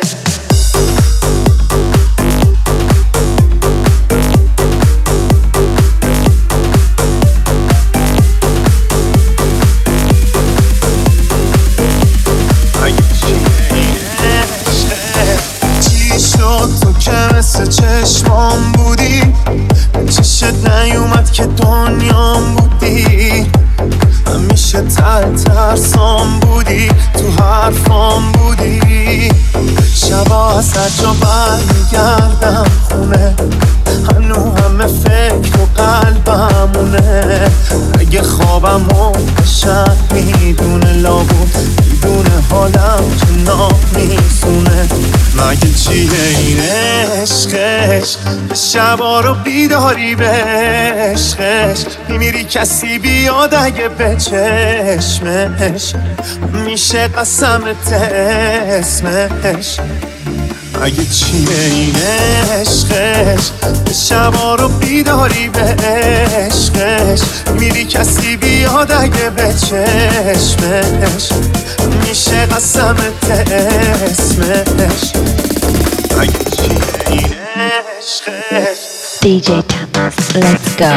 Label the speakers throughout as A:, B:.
A: چشمام بودی چشت نیومد که دنیام بودی همیشه ترسام بودی تو حرفام بودی شبا از هر جا برمیگردم خونه هنو همه فکر و قلبمونه اگه خوابمو بشن میدونه لابود میدونه حالم که نامیزونه مگه چیه این عشقش شبا رو بیداری به عشقش میمیری کسی بیاد اگه به چشمش میشه قسمت اسمش مگه چیه این عشقش شبا رو بیداری به عشقش میری کسی بیاد اگه به چشمش میشه قسمت اسمش مگه چیه این عشقش
B: DJ Tamas, let's go.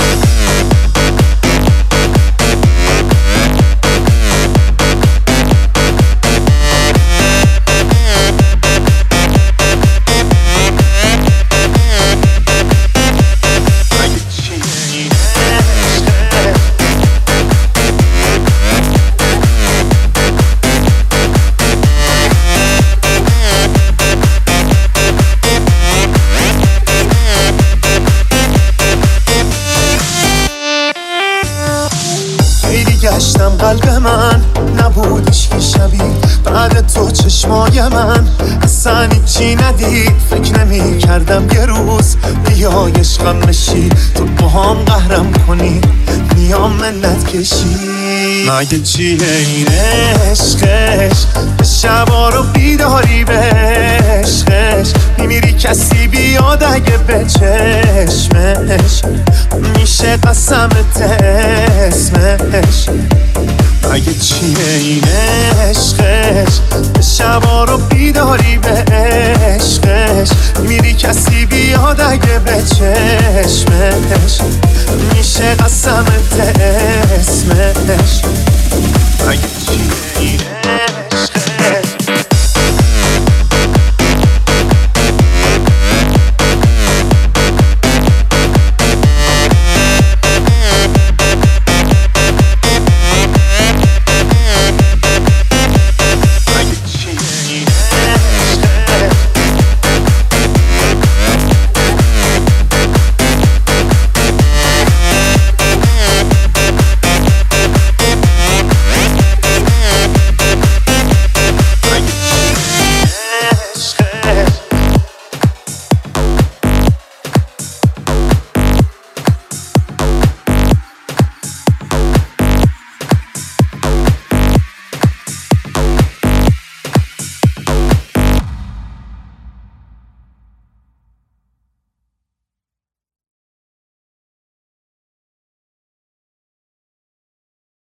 A: گشتم قلب من نبودش که شبیه بعد تو چشمای من اصلا چی ندید فکر نمی کردم یه روز بیای عشقم بشی تو باهام قهرم کنی میام منت کشی مگه چیه این عشقش شبا رو بیداری به عشقش میمیری کسی بیاد اگه به چشمش میشه قسمت اسمش مگه چیه این عشقش شبا رو بیداری به عشقش میری کسی بیاد اگه به چشمش میشه قسمت اسمش مگه